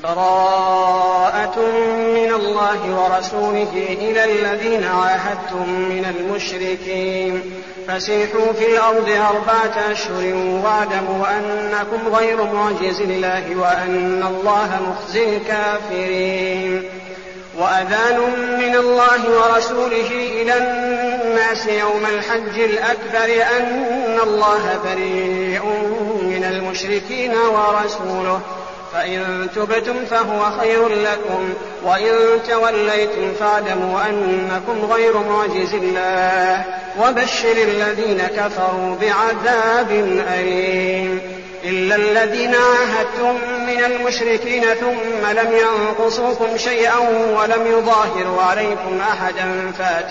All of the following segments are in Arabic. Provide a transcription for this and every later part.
براءة من الله ورسوله إلى الذين عاهدتم من المشركين فسيحوا في الأرض 4 أشهر واعلموا أنكم غير معجز الله وأن الله مخزي الكافرين. وأذان من الله ورسوله إلى الناس يوم الحج الأكبر أن الله بريء من المشركين ورسوله فإن تبتم فهو خير لكم وإن توليتم فاعلموا أنكم غير معجز الله وبشر الذين كفروا بعذاب أليم. إلا الذين عاهدتم من المشركين ثم لم ينقصوكم شيئا ولم يظاهروا عليكم أحدا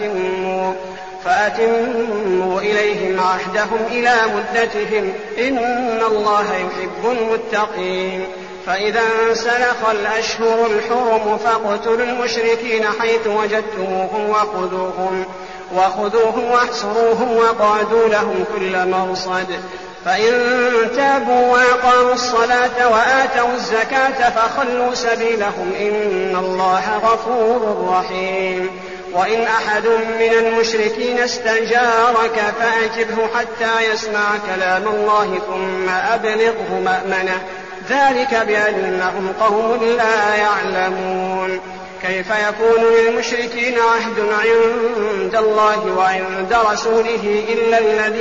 فأتموا إليهم عهدهم إلى مدتهم إن الله يحب المتقين. فإذا انسلخ الأشهر الحرم فاقتلوا المشركين حيث وجدتموهم وخذوهم واحصروهم وقعدوا لهم كل مرصد فإن تابوا وأقاموا الصلاة وآتوا الزكاة فخلوا سبيلهم إن الله غفور رحيم. وإن أحد من المشركين استجارك فأجبه حتى يسمع كلام الله ثم أبلغه مأمنه ذلك بأنهم قوم لا يعلمون. كيف يكون للمشركين عهد عند الله وعند رسوله إلا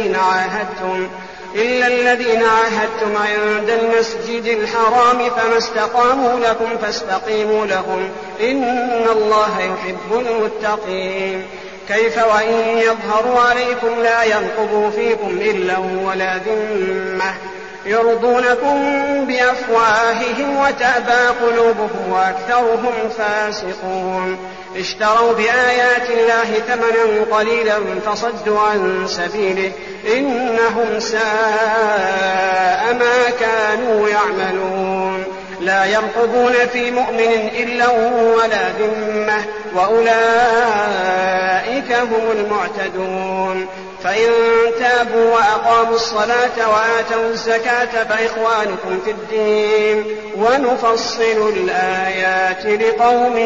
الذين عاهدتم عند المسجد الحرام فما استقاموا لكم فاستقيموا لهم إن الله يحب المتقين. كيف وإن يظهروا عليكم لا يرقبوا فيكم إلا ولا ذمة يرضونكم بأفواههم وتأبى قلوبهم وأكثرهم فاسقون. اشتروا بآيات الله ثمنا قليلا فصدوا عن سبيله إنهم ساء ما كانوا يعملون. لا يرقبون في مؤمن إلا ولا ذمة وأولئك هم المعتدون. فإن تابوا وأقاموا الصلاة وآتوا الزكاة فإخوانكم في الدين ونفصل الآيات لقوم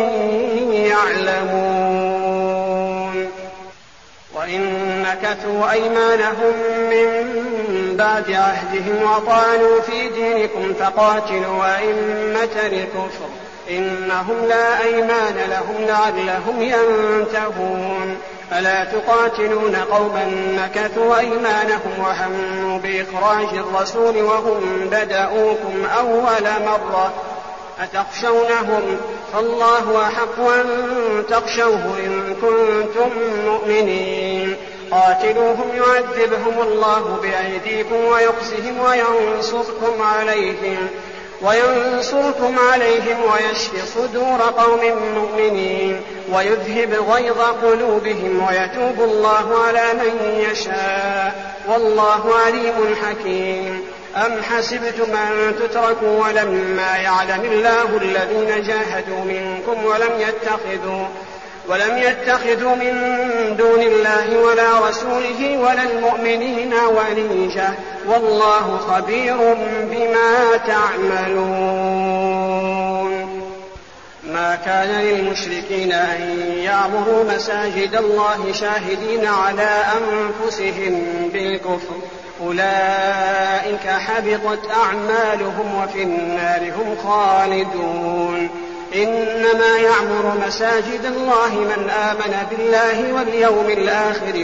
يعلمون. وإن نكثوا أيمانهم من بعد عهدهم وطعنوا في دينكم فقاتلوا أئمة الكفر إنهم لا أيمان لهم لعلهم ينتهون. ألا تقاتلون قوما نكثوا أيمانهم وهموا بإخراج الرسول وهم بدأوكم أول مرة أتخشونهم فالله أحق أن تخشوه إن كنتم مؤمنين. قاتلوهم يعذبهم الله بأيديكم ويخزهم وينصركم عليهم ويشف صدور قوم مؤمنين ويذهب غيظ قلوبهم ويتوب الله على من يشاء والله عليم حكيم. أم حسبتم أن تتركوا ولما يعلم الله الذين جاهدوا منكم ولم يتخذوا من دون الله ولا رسوله ولا المؤمنين وليجة والله خبير بما تعملون. ما كان للمشركين أن يعمروا مساجد الله شاهدين على أنفسهم بالكفر أولئك حبطت أعمالهم وفي النار هم خالدون. إنما يعمر مساجد الله من آمن بالله واليوم الآخر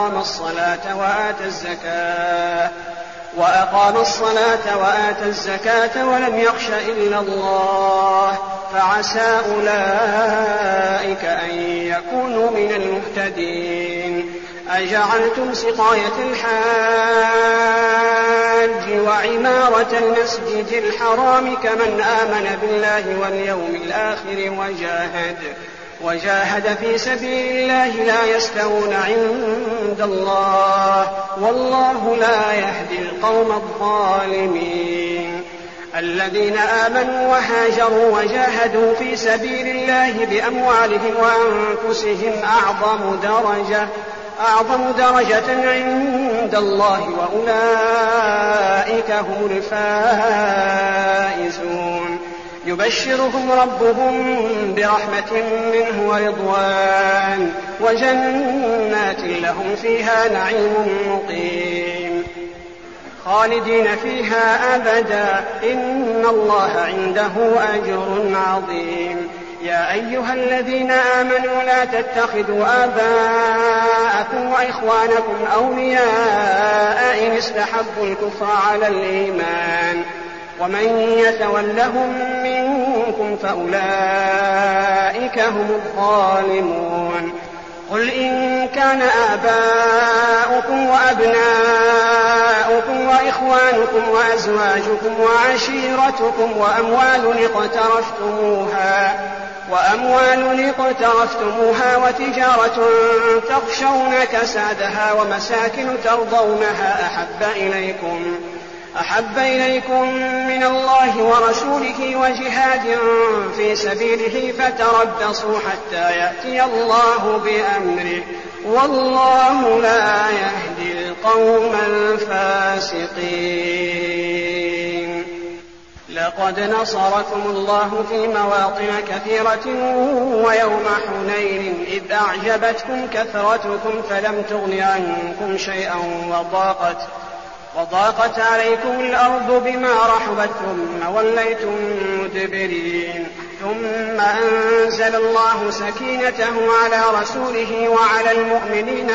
وأقام الصلاة وآتى الزكاة ولم يخش إلا الله فعسى أولئك أن يكونوا من المهتدين. أجعلتم سقاية الحاج وعمارة المسجد الحرام كمن آمن بالله واليوم الآخر وجاهد في سبيل الله لا يستوون عند الله والله لا يهدي القوم الظالمين. الذين آمنوا وهاجروا وجاهدوا في سبيل الله بأموالهم وأنفسهم أعظم درجة عند الله وأولئك هم الفائزون. يبشرهم ربهم برحمة منه ورضوان وجنات لهم فيها نعيم مقيم خالدين فيها أبدا إن الله عنده أجر عظيم. يا أيها الذين آمنوا لا تتخذوا آباءكم وإخوانكم أولياء إن استحبوا الكفر على الإيمان ومن يتولهم منكم فأولئك هم الظالمون. قل إن كان آباؤكم وأبناؤكم وإخوانكم وأزواجكم وعشيرتكم وأموال اقترفتموها وتجارة تخشون كسادها ومساكن ترضونها أحب إليكم من الله ورسوله وجهاد في سبيله فتربصوا حتى يأتي الله بأمره والله لا يهدي القوم الفاسقين. لقد نصركم الله في مواطن كثيرة ويوم حنين إذ أعجبتكم كثرتكم فلم تغن عنكم شيئا وضاقت عليكم الأرض بما رحبت ثم وليتم مدبرين ثم أنزل الله سكينته على رسوله وعلى المؤمنين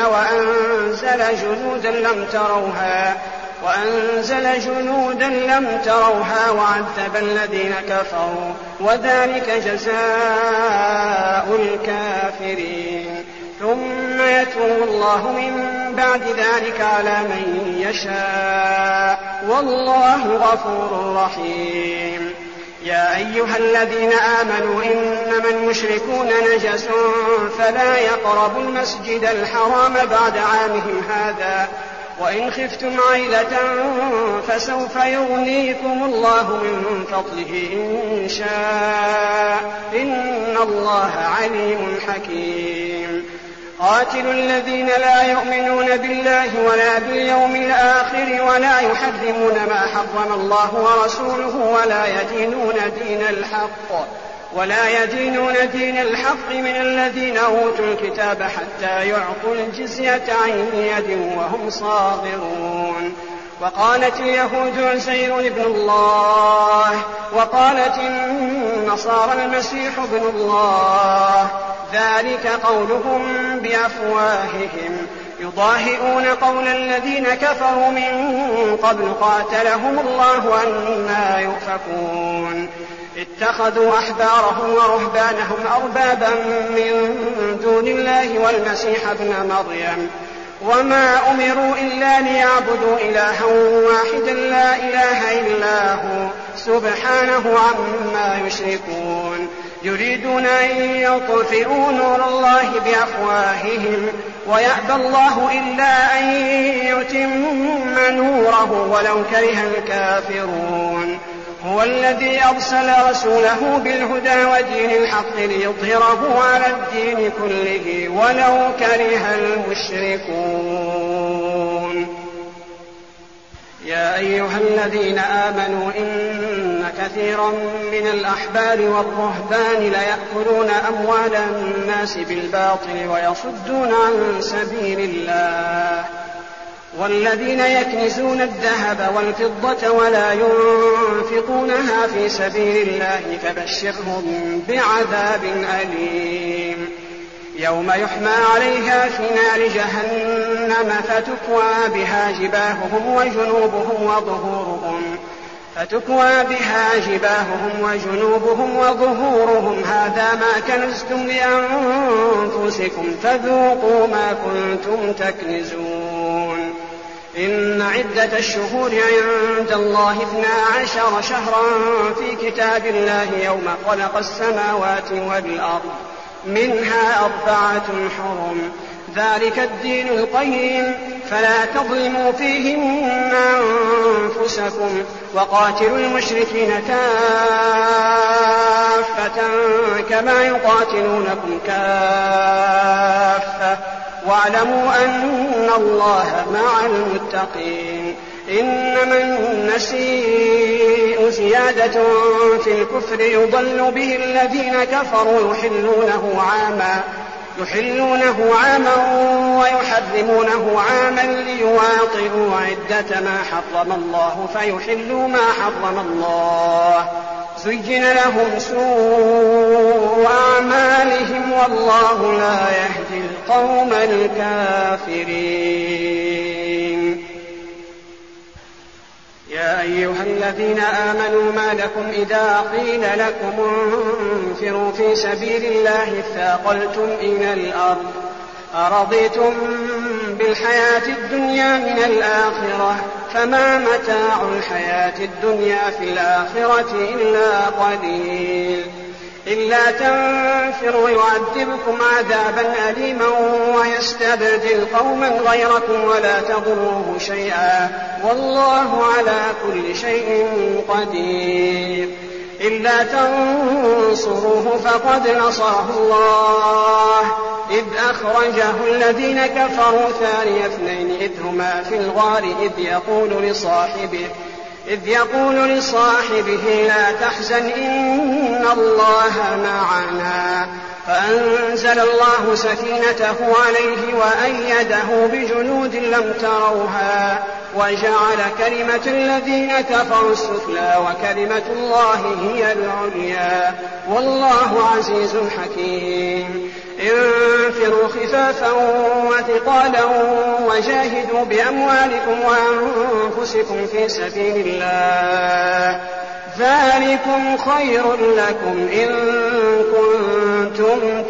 وأنزل جنودا لم تروها وعذب الذين كفروا وذلك جزاء الكافرين. ثم يتوب الله من بعد ذلك على من يشاء والله غفور رحيم. يا أيها الذين آمنوا إنما المشركون نجس فلا يقربوا المسجد الحرام بعد عامهم هذا وإن خفتم عيلة فسوف يغنيكم الله من فضله إن شاء إن الله عليم حكيم. قاتلوا الذين لا يؤمنون بالله ولا باليوم الآخر ولا يحرمون ما حرم الله ورسوله ولا يدينون دين الحق من الذين أوتوا الكتاب حتى يعطوا الجزية عن يد وهم صاغرون. وقالت اليهود عزير ابن الله وقالت النصارى المسيح ابن الله ذلك قولهم بأفواههم يضاهئون قول الذين كفروا من قبل قاتلهم الله أنى يؤفكون. اتخذوا أحبارهم ورهبانهم أربابا من دون الله والمسيح ابن مريم وما أمروا إلا ليعبدوا إلها واحدا لا إله إلا هو سبحانه عما يشركون. يريدون أن يطفئوا نور الله بأفواههم ويأبى الله إلا أن يتم نوره ولو كره الكافرون. هو الذي أرسل رسوله بالهدى ودين الحق ليظهره على الدين كله ولو كره المشركون. يا أيها الذين آمنوا إن كثيرا من الأحبار والرهبان ليأكلون أموال الناس بالباطل ويصدون عن سبيل الله والذين يكنزون الذهب والفضة ولا ينفقونها في سبيل الله فبشرهم بعذاب أليم. يوم يحمى عليها في نار جهنم فتكوى بها جباههم وجنوبهم وظهورهم هذا ما كنزتم لأنفسكم فذوقوا ما كنتم تكنزون. إن عدة الشهور عند الله 12 شهرا في كتاب الله يوم خلق السماوات والأرض منها 4 حرم ذلك الدين القيم فلا تظلموا فيهن أنفسكم وقاتلوا المشركين كافة كما يقاتلونكم كافة واعلموا أن الله مع المتقين. إنما النسيء زيادة في الكفر يضل به الذين كفروا يحلونه عاما ويحرمونه عاما ليواطئوا عدة ما حرم الله فيحلوا ما حرم الله زين لهم سوء أعمالهم والله لا يهدي القوم الكافرين. يا أيها الذين آمنوا ما لكم إذا قيل لكم انفروا في سبيل الله اثاقلتم إلى الأرض أرضيتم بالحياة الدنيا من الآخرة فما متاع الحياة الدنيا في الآخرة إلا قليل. إلا تنفروا يعذبكم عذابا أليما ويستبدل قوما غيركم ولا تضروه شيئا والله على كل شيء قدير. إلا تنصروه فقد نصره الله إذ أخرجه الذين كفروا ثاني اثنين إذ هما في الغار إذ يقول لصاحبه لا تحزن إن الله معنا فأنزل الله سكينته عليه وأيده بجنود لم تروها وجعل كلمة الذين كفروا السفلى وكلمة الله هي العليا والله عزيز حكيم. انفروا خفافا وثقالا وجاهدوا بأموالكم وأنفسكم في سبيل الله ذلكم خير لكم إن كنتم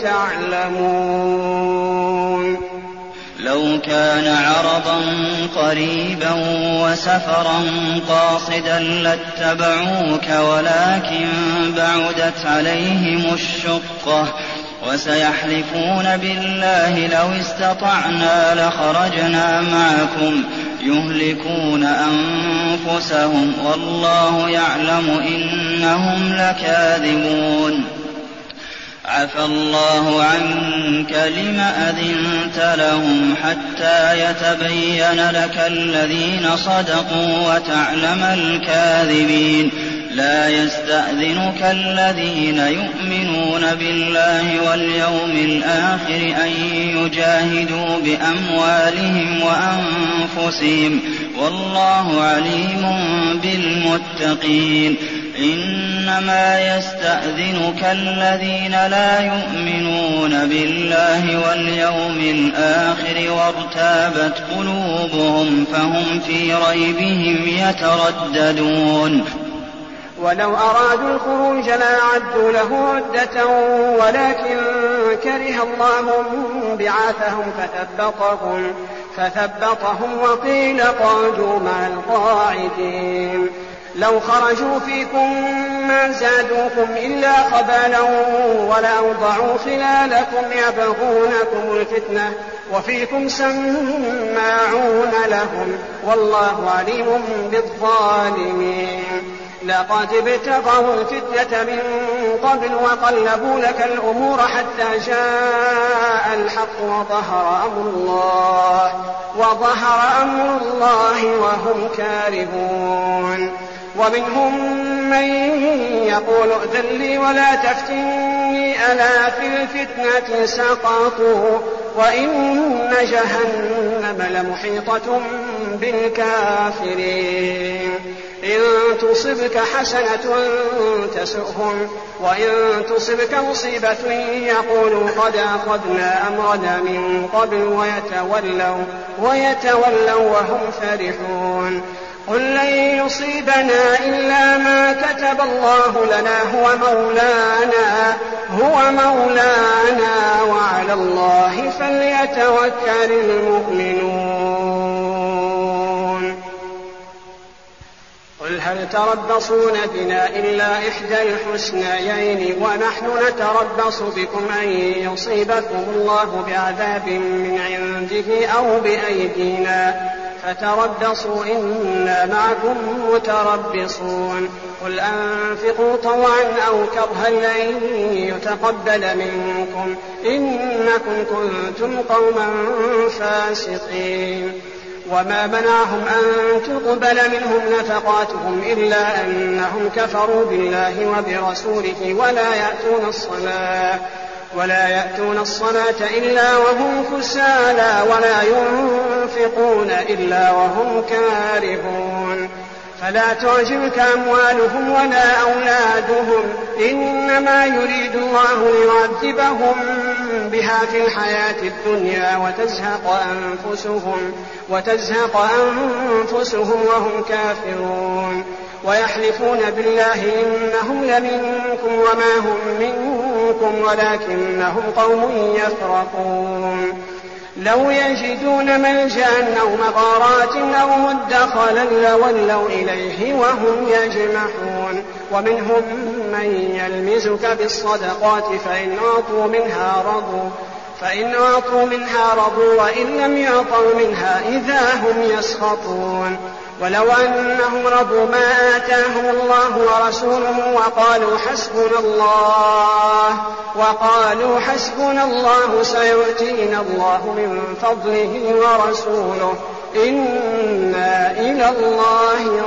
تعلمون. لو كان عرضا قريبا وسفرا قاصدا لاتبعوك ولكن بعدت عليهم الشقة وسيحلفون بالله لو استطعنا لخرجنا معكم يهلكون أنفسهم والله يعلم إنهم لكاذبون. عفى الله عنك لم أذنت لهم حتى يتبين لك الذين صدقوا وتعلم الكاذبين. لا يستأذنك الذين يؤمنون بالله واليوم الآخر أن يجاهدوا بأموالهم وأنفسهم والله عليم بالمتقين. إنما يستأذنك الذين لا يؤمنون بالله واليوم الآخر وارتابت قلوبهم فهم في ريبهم يترددون. ولو أرادوا الخروج لأعدوا له عدة ولكن كره الله بعاثهم فثبطهم وقيل اقعدوا مع القاعدين. لو خرجوا فيكم ما زادوكم إلا خبالا ولأوضعوا خلالكم يبغونكم الفتنة وفيكم سماعون لهم والله عليم بالظالمين. لقد ابتغوا الفتنة من قبل وقلبوا لك الأمور حتى جاء الحق وظهر أمر الله وهم كارهون. ومنهم من يقول ائذن لي ولا تفتني ألا في الفتنة سقطوا وإن جهنم لمحيطة بالكافرين. إن تصبك حسنة تسؤهم وإن تصبك مصيبة يقولوا قد أخذنا أمرنا من قبل ويتولوا وهم فرحون. قل لن يصيبنا إلا ما كتب الله لنا هو مولانا وعلى الله فليتوكل المؤمنون. قل هل تربصون بنا إلا إحدى الحسنيين ونحن نتربص بكم أن يصيبكم الله بعذاب من عنده أو بأيدينا فتربصوا إنا معكم متربصون. قل أنفقوا طوعا أو كرها لن يتقبل منكم إنكم كنتم قوما فاسقين. وما منعهم أن تقبل منهم نفقاتهم إلا أنهم كفروا بالله وبرسوله ولا يأتون الصلاة إلا وهم كسالى ولا ينفقون إلا وهم كارهون فلا تعجبك أموالهم ولا أولادهم إنما يريد الله ليعذبهم بها في الحياة الدنيا وتزهق أنفسهم وهم كافرون ويحلفون بالله إنهم لمنكم وما هم منكم ولكنهم قوم يفرقون لو يجدون ملجأ أو مغارات أو مدخلا لولوا إليه وهم يجمحون ومنهم من يلمزك بالصدقات فإن أعطوا منها رضوا وإن لم يعطوا منها إذا هم يسخطون ولو أنهم رضوا ما آتاهم الله ورسوله وقالوا حسبنا الله سيؤتينا الله من فضله ورسوله إنا إلى الله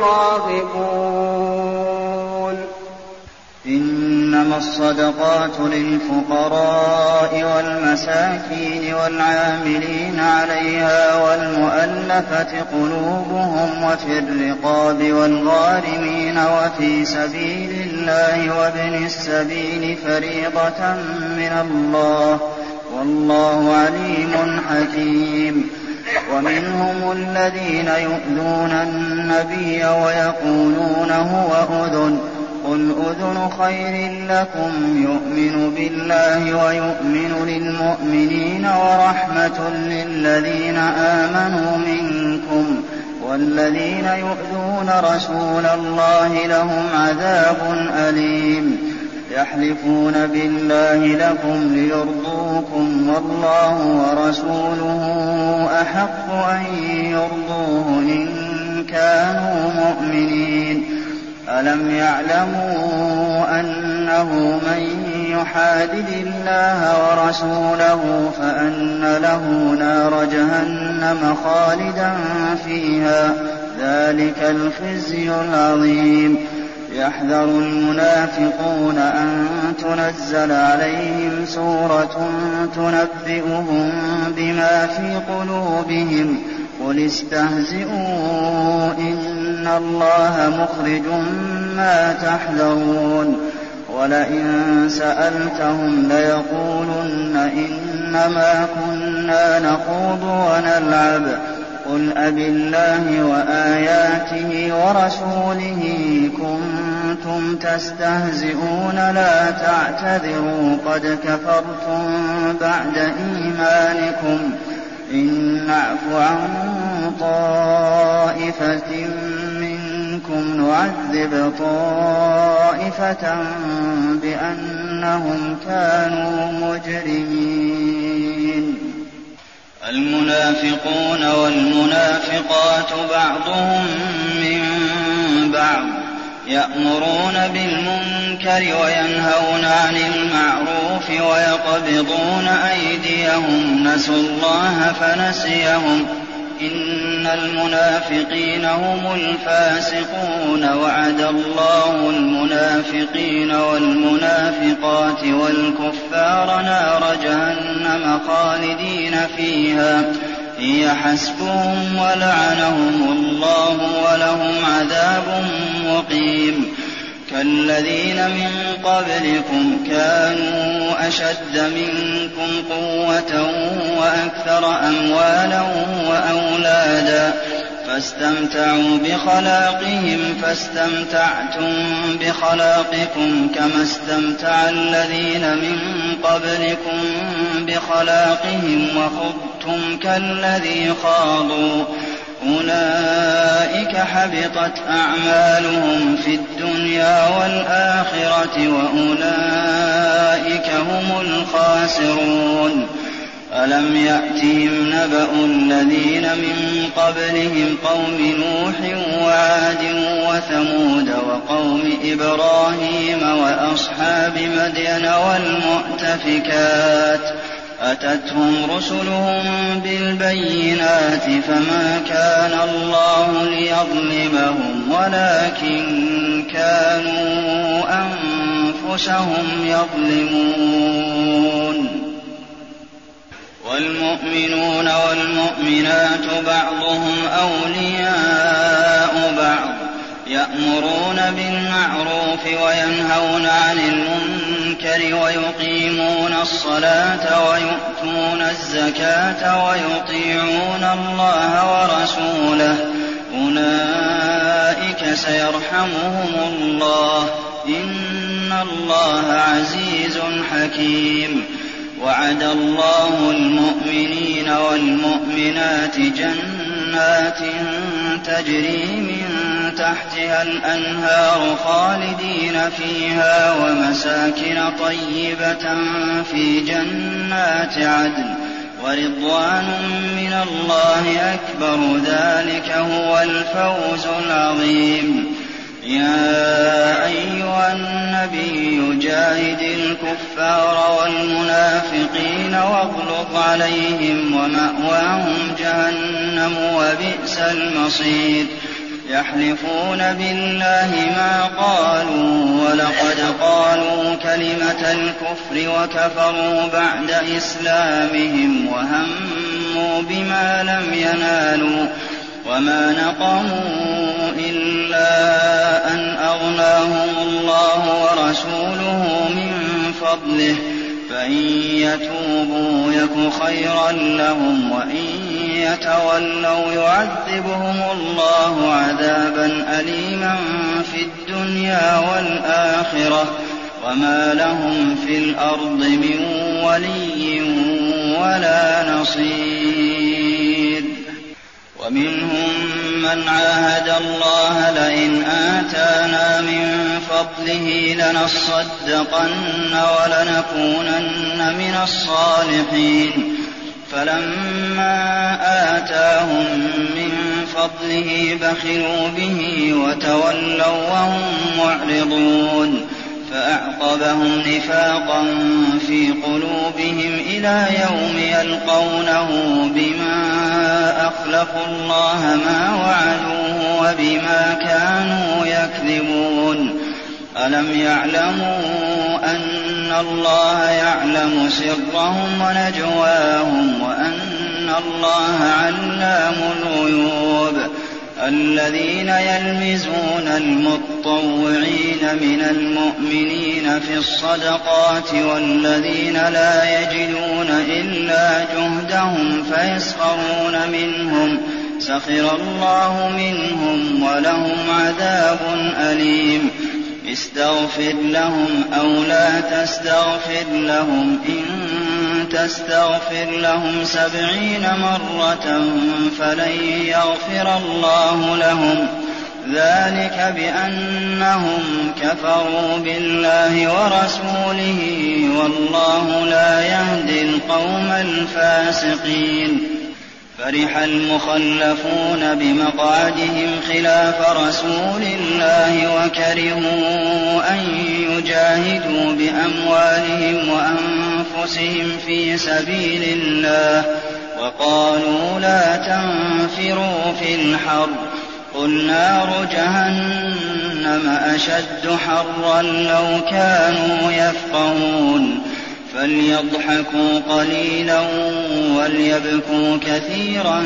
راغبون. إنما الصدقات للفقراء والمساكين والعاملين عليها والمؤلفة قلوبهم وفي الرقاب والغارمين وفي سبيل الله وابن السبيل فريضة من الله والله عليم حكيم. ومنهم الذين يؤذون النبي ويقولون هو أذن قل أذن خير لكم يؤمن بالله ويؤمن للمؤمنين ورحمة للذين آمنوا منكم والذين يؤذون رسول الله لهم عذاب أليم. يحلفون بالله لكم ليرضوكم والله ورسوله أحق أن يرضوه إن كانوا مؤمنين. ألم يعلموا أنه من يحادد الله ورسوله فأن له نار جهنم خالدا فيها ذلك الخزي العظيم. يحذر المنافقون أن تنزل عليهم سورة تنبئهم بما في قلوبهم قل استهزئوا إن الله مخرج ما تحذرون. ولئن سألتهم ليقولن إنما كنا نخوض ونلعب قل أبالله وآياته ورسوله كنتم تستهزئون لا تعتذروا قد كفرتم بعد إيمانكم إن نعف عن طائفة منكم نعذب طائفة بأنهم كانوا مجرمين. المنافقون والمنافقات بعضهم من بعض يأمرون بالمنكر وينهون عن المعروف ويقبضون أيديهم نسوا الله فنسيهم إن المنافقين هم الفاسقون وعد الله المنافقين والمنافقات والكفار نار جهنم خالدين فيها هي حسبهم ولعنهم الله ولهم عذاب مقيم. كالذين من قبلكم كانوا أشد منكم قوة وأكثر أموالا وأولادا فاستمتعوا بخلاقهم فاستمتعتم بخلاقكم كما استمتع الذين من قبلكم بخلاقهم وخضتم كالذي خاضوا أولئك حبطت أعمالهم في الدنيا والآخرة وأولئك هم الخاسرون. ألم يأتهم نبأ الذين من قبلهم قوم نوح وعاد وثمود وقوم إبراهيم وأصحاب مدين والمؤتفكات أتتهم رسلهم بالبينات فما كان الله ليظلمهم ولكن كانوا أنفسهم يظلمون. والمؤمنون والمؤمنات بعضهم أولياء بعض يأمرون بالمعروف وينهون عن المنكر ويقيمون الصلاة ويؤتون الزكاة ويطيعون الله ورسوله أولئك سيرحمهم الله إن الله عزيز حكيم. وعد الله المؤمنين والمؤمنات جنات تجري من تحتها الأنهار خالدين فيها ومساكن طيبة في جنات عدن ورضوان من الله أكبر ذلك هو الفوز العظيم. يا أيها النبي جاهد الكفار والمنافقين واغلظ عليهم ومأواهم جهنم وبئس المصير. يحلفون بالله ما قالوا ولقد قالوا كلمة الكفر وكفروا بعد إسلامهم وهموا بما لم ينالوا وما نقموا إلا أن أغناهم الله ورسوله من فضله فإن يتوبوا يك خيرا لهم وإن يتولوا يعذبهم الله عذابا أليما في الدنيا والآخرة وما لهم في الأرض من ولي ولا نصير. ومنهم من عاهد الله لئن آتانا من فضله لنصدقن ولنكونن من الصالحين فلما آتاهم من فضله بخلوا به وتولوا وهم معرضون فأعقبهم نفاقا في قلوبهم إلى يوم يلقونه بما أخلفوا الله ما وعدوه وبما كانوا يكذبون. ألم يعلموا أن الله يعلم سرهم ونجواهم وأن الله علام الغيوب. الذين يلمزون المطوعين من المؤمنين في الصدقات والذين لا يجدون إلا جهدهم فيسخرون منهم سخر الله منهم ولهم عذاب أليم. استغفر لهم أو لا تستغفر لهم إن تستغفر لهم 70 مرة فلن يغفر الله لهم ذلك بأنهم كفروا بالله ورسوله والله لا يهدي القوم الفاسقين. فرح المخلفون بمقعدهم خلاف رسول الله وكرهوا أن يجاهدوا بأموالهم وأنفسهم في سبيل الله وقالوا لا تنفروا في الحر قل نار جهنم أشد حرا لو كانوا يفقهون. فليضحكوا قليلا وليبكوا كثيرا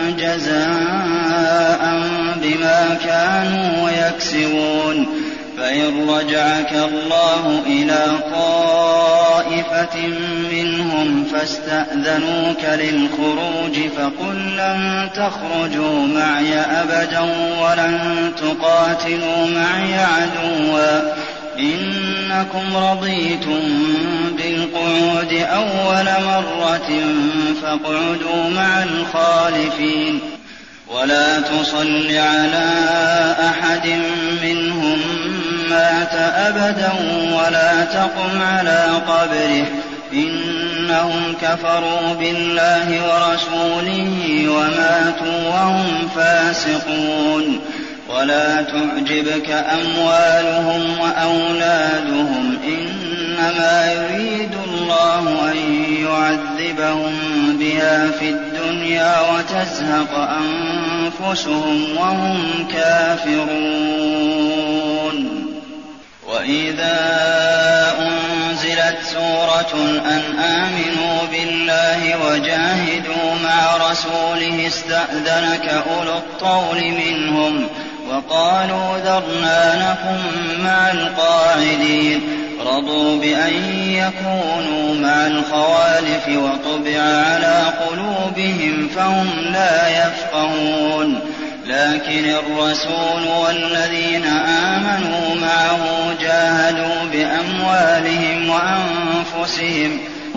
جزاء بما كانوا يكسبون. فإن رجعك الله إلى طائفة منهم فاستأذنوك للخروج فقل لن تخرجوا معي أبدا ولن تقاتلوا معي عدوا إنكم رضيتم بالقعود أول مرة فاقعدوا مع الخالفين. ولا تصل على أحد منهم مات أبدا ولا تقم على قبره إنهم كفروا بالله ورسوله وماتوا وهم فاسقون. ولا تعجبك أموالهم وأولادهم إنما يريد الله أن يعذبهم نصيبهم بها في الدنيا وتزهق أنفسهم وهم كافرون. وإذا أنزلت سورة أن آمنوا بالله وجاهدوا مع رسوله استأذنك أولو الطول منهم وقالوا ذرنا نكن مع القاعدين رضوا بأن يكونوا مع الخوالف وطبع على قلوبهم فهم لا يفقهون. لكن الرسول والذين آمنوا معه جاهدوا بأموالهم وأنفسهم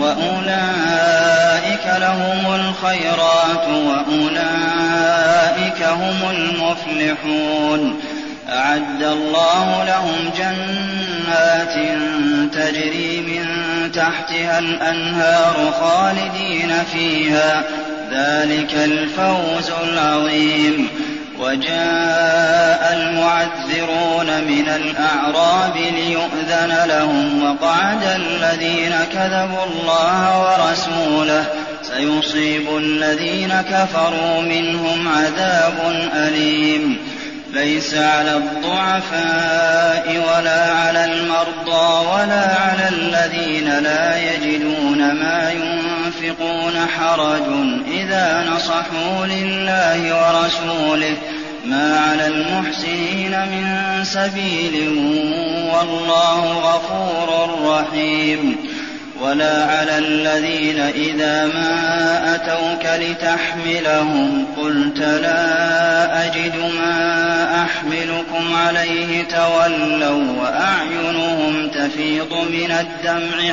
وأولئك لهم الخيرات وأولئك هم المفلحون. أعد الله لهم جنات تجري من تحتها الأنهار خالدين فيها ذلك الفوز العظيم. وجاء المعذرون من الأعراب ليؤذن لهم وقعد الذين كذبوا الله ورسوله سيصيب الذين كفروا منهم عذاب أليم. ليس على الضعفاء ولا على المرضى ولا على الذين لا يجدون ما ينفقون حرج إذا نصحوا لله ورسوله ما على المحسنين من سبيل والله غفور رحيم. ولا على الذين إذا ما أتوك لتحملهم قلت لا أجد ما أحملكم عليه تولوا وأعينهم تفيض من الدمع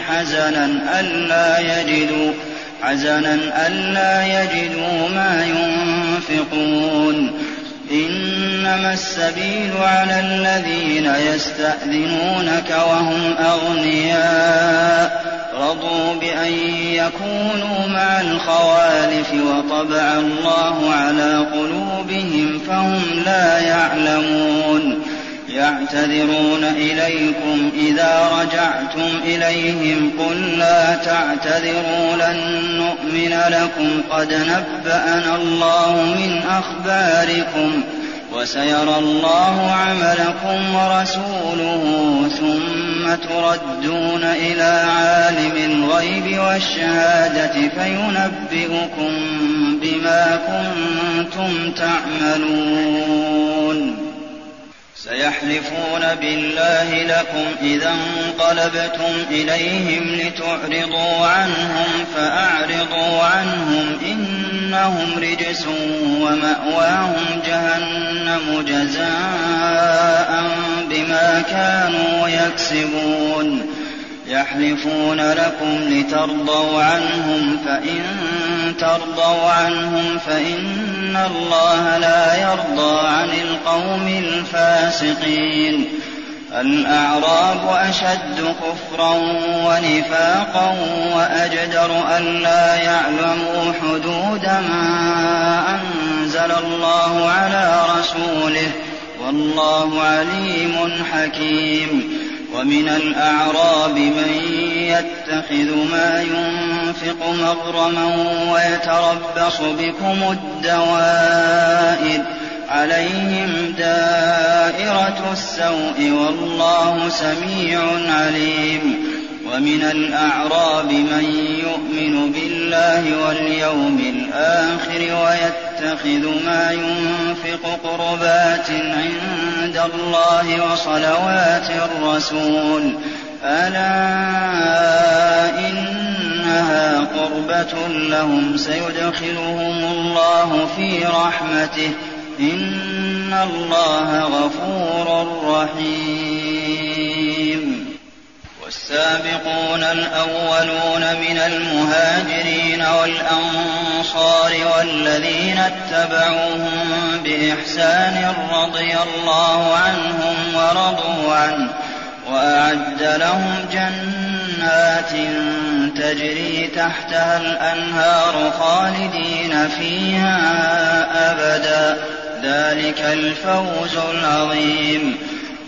حزنا ألا يجدوا ما ينفقون. إنما السبيل على الذين يستأذنونك وهم أغنياء رضوا بأن يكونوا مع الخوالف وطبع الله على قلوبهم فهم لا يعلمون. يعتذرون إليكم إذا رجعتم إليهم قل لا تعتذروا لن نؤمن لكم قد نبأنا الله من أخباركم وسيرى الله عملكم ورسوله ثم تردون إلى عالم الغيب والشهادة فينبئكم بما كنتم تعملون. سيحلفون بالله لكم إذا انقلبتم إليهم لتعرضوا عنهم فأعرضوا عنهم إنهم رجس ومأواهم جهنم جزاء بما كانوا يكسبون. يحلفون لكم لترضوا عنهم فإن ترضوا عنهم فإن الله لا يرضى عن القوم الفاسقين. الأعراب أشد كفرا ونفاقا وأجدر ألا يعلموا حدود ما أنزل الله على رسوله والله عليم حكيم. ومن الأعراب من يتخذ ما ينفق مغرما ويتربص بكم الدوائر عليهم دائرة السوء والله سميع عليم. ومن الأعراب من يؤمن بالله واليوم الآخر ويتخذ ما ينفق قربات عند الله وصلوات الرسول ألا إنها قربة لهم سيدخلهم الله في رحمته إن الله غفور رحيم. والسابقون الأولون من المهاجرين والأنصار والذين اتبعوهم بإحسان رضي الله عنهم ورضوا عنه وأعد لهم جنات تجري تحتها الأنهار خالدين فيها أبدا ذلك الفوز العظيم.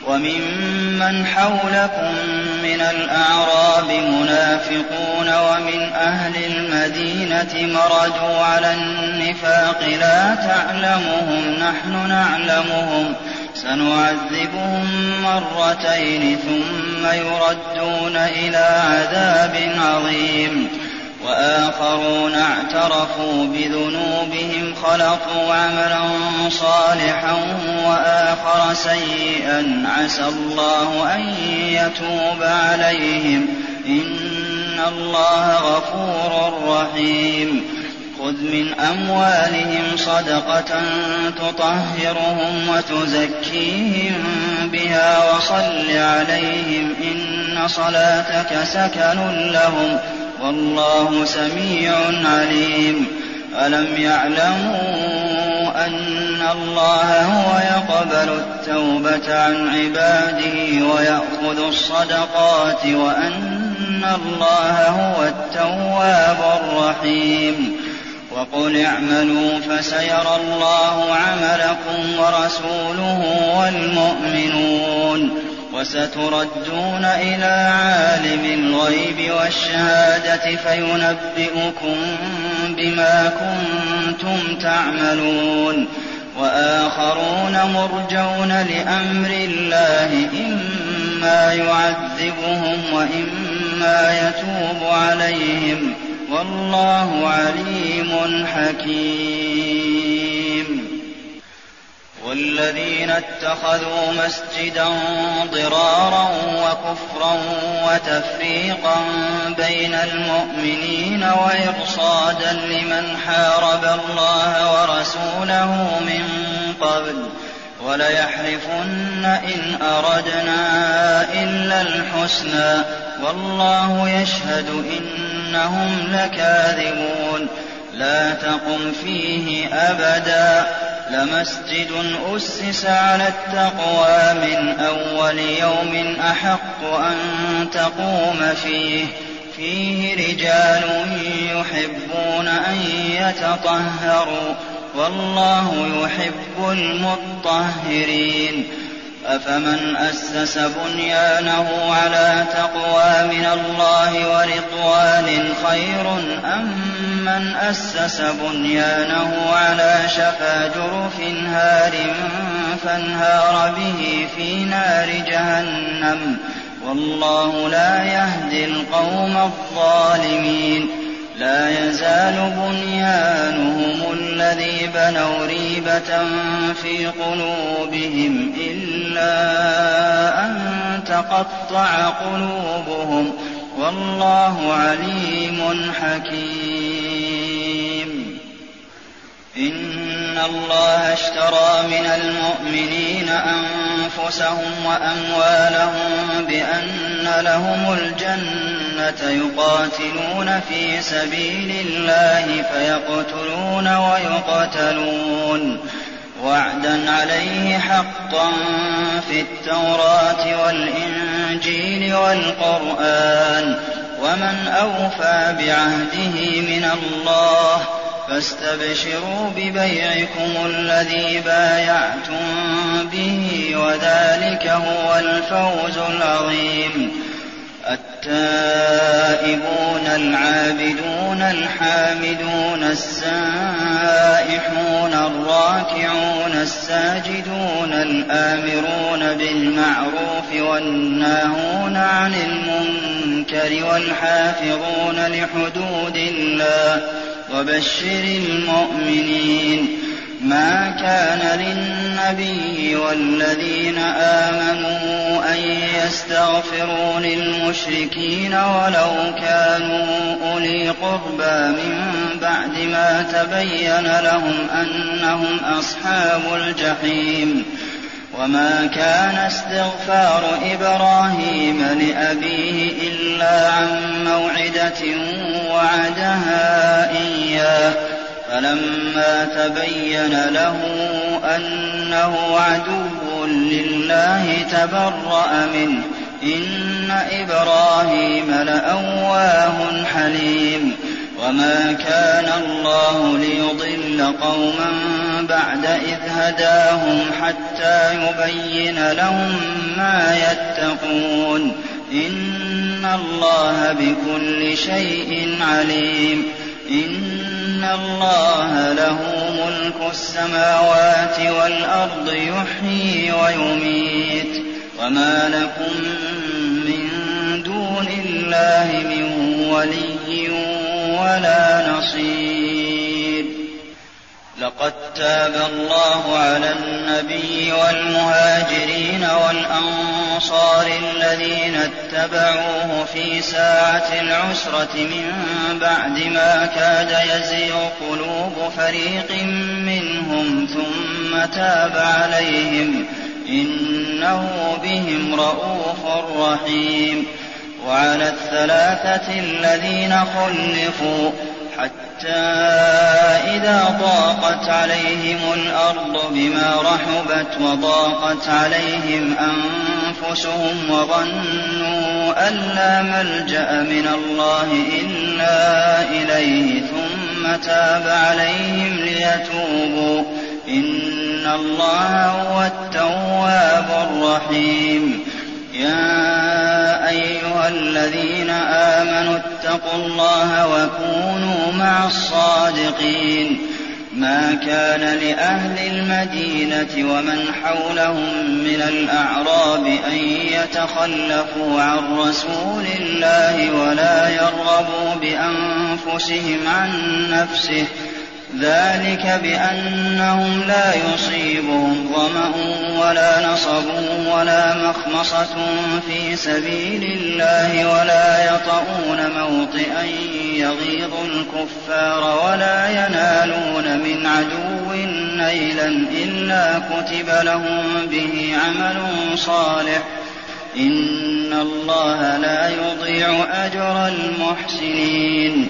وممن حولكم من الأعراب منافقون ومن أهل المدينة مردوا على النفاق لا تعلمهم نحن نعلمهم سنعذبهم مرتين ثم يردون إلى عذاب عظيم وآخرون اعترفوا بذنوبهم خلطوا عملا صالحا وآخر سيئا عسى الله أن يتوب عليهم إن الله غفور رحيم خذ من أموالهم صدقة تطهرهم وتزكيهم بها وصل عليهم إن صلاتك سكن لهم والله سميع عليم ألم يعلموا أن الله هو يقبل التوبة عن عباده ويأخذ الصدقات وأن الله هو التواب الرحيم وقل اعملوا فسيرى الله عملكم ورسوله والمؤمنون وستردون إلى عالم الغيب والشهادة فينبئكم بما كنتم تعملون وآخرون مرجون لأمر الله إما يعذبهم وإما يتوب عليهم والله عليم حكيم والذين اتخذوا مسجدا ضرارا وكفرا وتفريقا بين المؤمنين وإرصادا لمن حارب الله ورسوله من قبل وليحلفن إن أردنا إلا الحسنى والله يشهد إنهم لكاذبون لا تقم فيه أبدا لمسجد أسس على التقوى من أول يوم أحق أن تقوم فيه رجال يحبون أن يتطهروا والله يحب المطهرين أفمن أسس بنيانه على تقوى من الله ورضوان خير أم من أسس بنيانه على شفا جرف هار فانهار به في نار جهنم والله لا يهدي القوم الظالمين لا يزال بنيانهم الذي بنوا ريبة في قلوبهم إلا أن تقطع قلوبهم والله عليم حكيم إن الله اشترى من المؤمنين أنفسهم وأموالهم بأن لهم الجنة يقاتلون في سبيل الله فيقتلون ويقتلون وعدا عليه حقا في التوراة والإنجيل والقرآن ومن أوفى بعهده من الله فاستبشروا ببيعكم الذي بايعتم به وذلك هو الفوز العظيم التائبون العابدون الحامدون السائحون الراكعون الساجدون الآمرون بالمعروف والناهون عن المنكر والحافظون لحدود الله وبشر المؤمنين ما كان للنبي والذين آمنوا أن يستغفروا للمشركين ولو كانوا أولي قربى من بعد ما تبين لهم أنهم أصحاب الجحيم وما كان استغفار إبراهيم لأبيه إلا عن موعدة وعدها إياه فلما تبين له أنه عدو لله تبرأ منه إن إبراهيم لأواه حليم وما كان الله ليضل قوما بعد إذ هداهم حتى يبين لهم ما يتقون إن الله بكل شيء عليم إن الله له ملك السماوات والأرض يحيي ويميت وما لكم من دون الله من ولي ولا نصير لقد تاب الله على النبي والمهاجرين والأنصار الذين اتبعوه في ساعة العسرة من بعد ما كاد يزيغ قلوب فريق منهم ثم تاب عليهم إنه بهم رءوف رحيم وعلى الثلاثة الذين خلفوا حتى إذا ضاقت عليهم الأرض بما رحبت وضاقت عليهم أنفسهم وظنوا أن لا ملجأ من الله إلا إليه ثم تاب عليهم ليتوبوا إن الله هو التواب الرحيم يا أيها الذين آمنوا اتقوا الله وكونوا مع الصادقين ما كان لأهل المدينة ومن حولهم من الأعراب أن يتخلفوا عن رسول الله ولا يرغبوا بأنفسهم عن نفسه ذلك بأنهم لا يصيبهم ظمأ ولا نصب ولا مخمصة في سبيل الله ولا يطؤون موطئا يغيظ الكفار ولا ينالون من عدو نيلا إلا كتب لهم به عمل صالح إن الله لا يضيع أجر المحسنين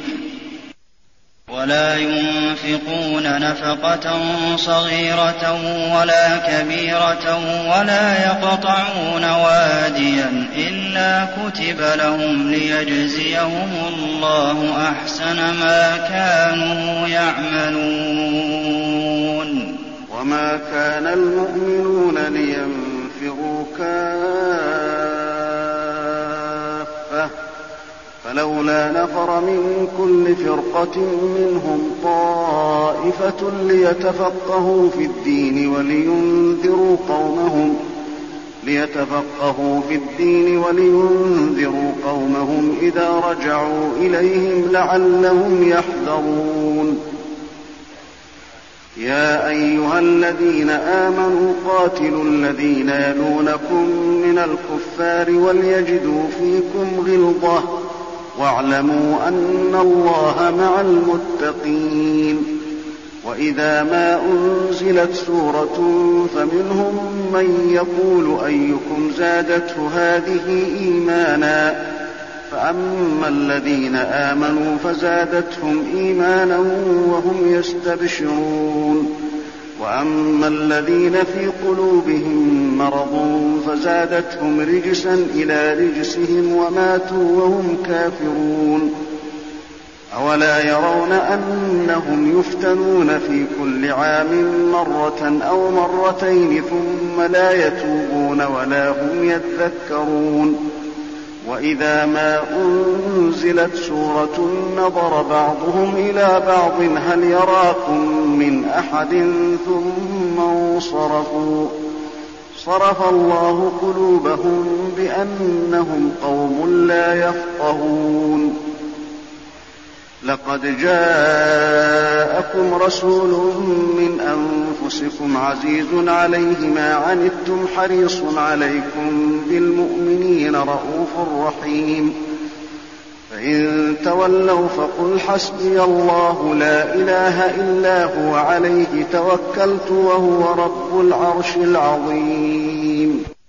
ولا ينفقون نفقة صغيرة ولا كبيرة ولا يقطعون واديا إلا كتب لهم ليجزيهم الله أحسن ما كانوا يعملون وما كان المؤمنون لينفروا كافة فلولا نفر من كل فرقة منهم طائفة ليتفقهوا في الدين ولينذروا قومهم إذا رجعوا إليهم لعلهم يحذرون يا أيها الذين آمنوا قاتلوا الذين يلونكم من الكفار وليجدوا فيكم غلظة واعلموا أن الله مع المتقين وإذا ما أنزلت سورة فمنهم من يقول أيكم زادته هذه إيمانا فأما الذين آمنوا فزادتهم إيمانا وهم يستبشرون وأما الذين في قلوبهم مرض فزادتهم رجسا إلى رجسهم وماتوا وهم كافرون أولا يرون أنهم يفتنون في كل عام مرة أو مرتين ثم لا يتوبون ولا هم يذكرون وإذا ما أنزلت سورة نظر بعضهم إلى بعض هل يراكم من أحد ثم انصرفوا صرف الله قلوبهم بأنهم قوم لا يفقهون لقد جاءكم رسول من أنفسكم عزيز عليه ما عنتم حريص عليكم بالمؤمنين رءوف رحيم فإن تولوا فقل حسبي الله لا إله إلا هو عليه توكلت وهو رب العرش العظيم